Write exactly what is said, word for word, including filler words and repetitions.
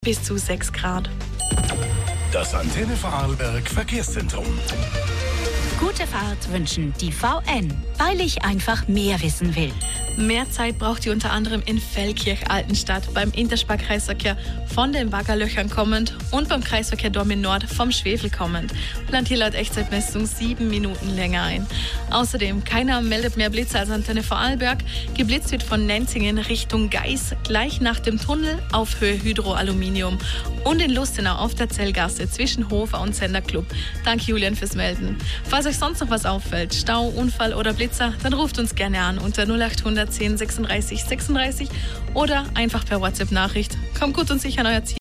bis zu sechs Grad. Das Antenne Vorarlberg Verkehrszentrum. Gute Fahrt wünschen die V N, weil ich einfach mehr wissen will. Mehr Zeit braucht ihr unter anderem in Feldkirch-Altenstadt beim Interspar-Kreisverkehr von den Baggerlöchern kommend und beim Kreisverkehr Dormin Nord vom Schwefel kommend. Plant hier laut Echtzeitmessung sieben Minuten länger ein. Außerdem, keiner meldet mehr Blitze als Antenne Vorarlberg. Geblitzt wird von Nenzingen Richtung Geis, gleich nach dem Tunnel auf Höhe Hydroaluminium. Und in Lustenau auf der Zellgasse zwischen Hofer und Senderclub. Danke Julian fürs Melden. Falls euch sonst noch was auffällt, Stau, Unfall oder Blitzer, dann ruft uns gerne an unter null acht zehn sechsunddreißig sechsunddreißig oder einfach per WhatsApp-Nachricht. Kommt gut und sicher an euer Ziel.